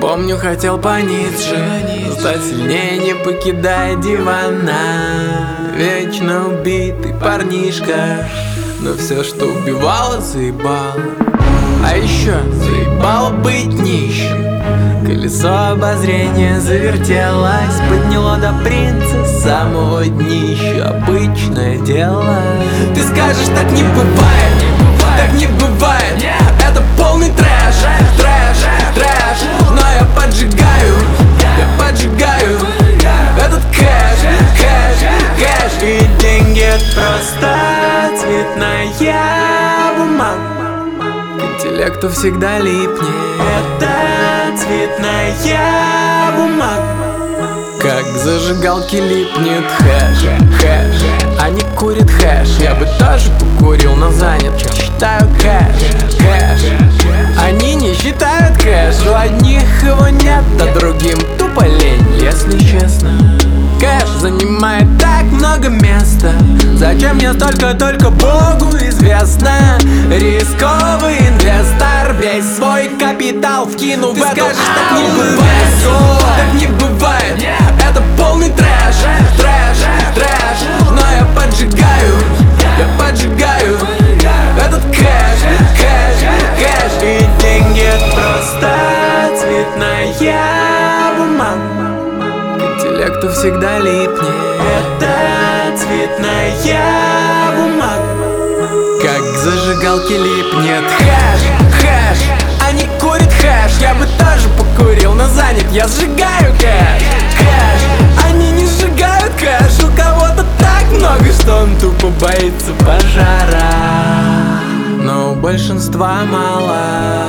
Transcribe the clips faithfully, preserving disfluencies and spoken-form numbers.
Помню, хотел пониже, стать сильнее, не покидая дивана. Вечно убитый парнишка, но все, что убивало, заебало. А еще заебало быть нищим. Колесо обозрения завертелось, подняло до принца самого днища. Обычное дело. Ты скажешь, так не бывает, так не бывает. Это полный трэш, трэш, трэш. Но я поджигаю, я поджигаю этот кэш, кэш, кэш. И деньги — это просто цветная бумага. К интеллекту всегда липнет эта цветная бумага. Как к зажигалке липнет хэш, хэш. Они курят хэш, я бы тоже покурил, но занят. Считаю кэш, кэш. Они не считают кэш, у одних его нет, а другим тупо лень, если честно. Кэш занимает так много места. Зачем мне столько, только Богу известно. Рисковый инвестор, весь свой капитал вкину в эту. Ты скажешь, так не бывает, так не бывает. Это полный трэш, трэш, трэш. Но я поджигаю, я поджигаю этот кэш, кэш, кэш. И деньги — это просто цветная бумага. К интеллекту всегда липнет эта цветная бумага. Как к зажигалке липнет хэш, хэш. Они курят хэш, я бы тоже покурил, но занят, я сжигаю кэш, кэш. Они не сжигают кэш, у кого-то так много, что он тупо боится пожара. Но у большинства мало,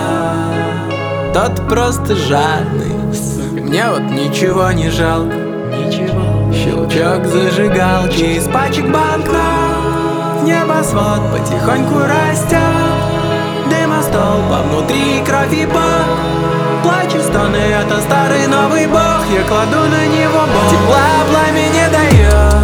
тот просто жадный. Мне вот ничего не жалко, ничего. Щелчок зажигалки из пачек банкнот. Небосвод потихоньку растет, дымостолб, а внутри кровь и пот. Плачу, стоны, это старый новый бог. Я кладу на него бог. Тепла пламя не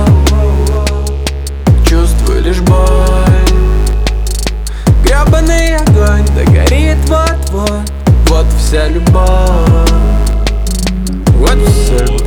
дает, чувствую лишь боль. Гребаный огонь догорит вот-вот. Вот вся любовь, вот вся любовь.